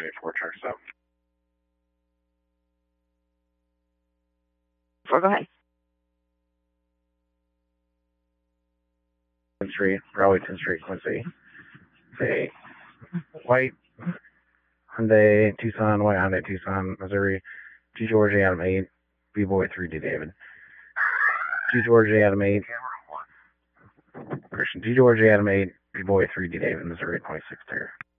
24 charge up. Go ahead. 10th Street, Rowleyton Street, Quincy. Say, white Hyundai Tucson, white Hyundai Tucson, Missouri. G George Adam 8, B Boy 3D David. G George Adam 8. Christian G George Adam 8, B Boy 3D David, Missouri 26 there.